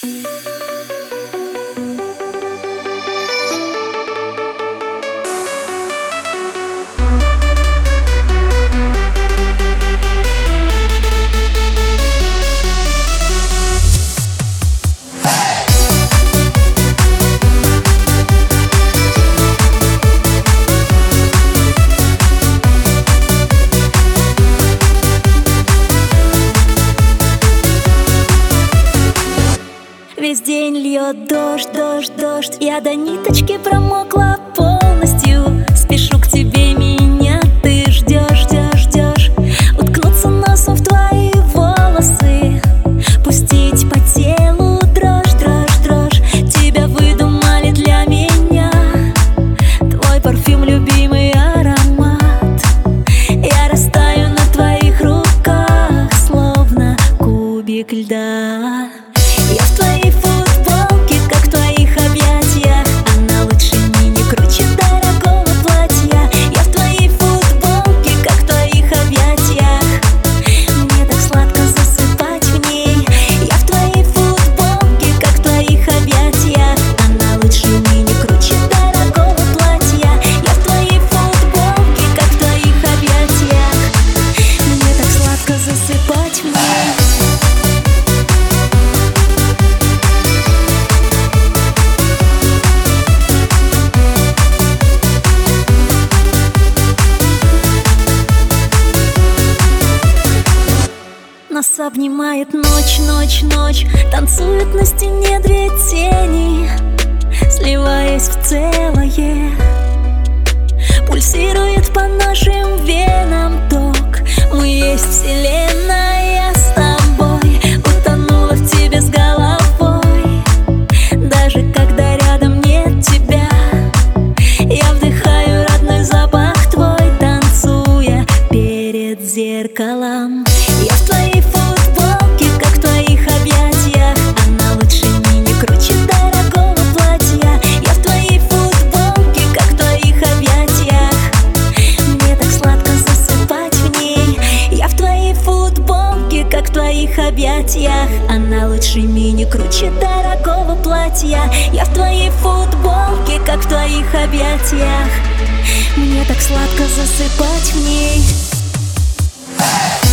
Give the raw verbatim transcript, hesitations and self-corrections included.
Весь день льет дождь, дождь, дождь. Я до ниточки промокла полностью. Спешу к тебе, меня ты ждешь, ждешь, ждешь. Уткнуться носом в твои волосы, пустить по телу дрожь, дрожь, дрожь. Тебя выдумали для меня, твой парфюм, любимый аромат. Я растаю на твоих руках, словно кубик льда. Я в твоей футболке, как в твоих объятиях. Она лучше мини, круче дорогого платья. Я в твоей футболке, как в твоих объятиях. Мне так сладко засыпать в ней. Я в твоей футболке, как в твоих объятиях. Она лучше мини, круче дорогого платья. Я в твоей футболке, как в твоих объятиях. Мне так сладко засыпать в ней. Нас обнимает ночь, ночь, ночь. Танцуют на стене две тени, сливаясь в целое. Пульсирует по нашим венам ток. Мы есть вселенная с тобой. Утонула в тебе с головой. Даже когда рядом нет тебя, я вдыхаю родной запах твой, танцуя перед зеркалом. Я в твоей футболке, как в твоих объятиях. Она лучше мини, круче дорогого платья. Я в твоей футболке, как в твоих объятиях. Мне так сладко засыпать в ней. Я в твоей футболке, как в твоих объятиях. Она лучше мини, круче дорогого платья. Я в твоей футболке, как в твоих объятиях. Мне так сладко засыпать в ней.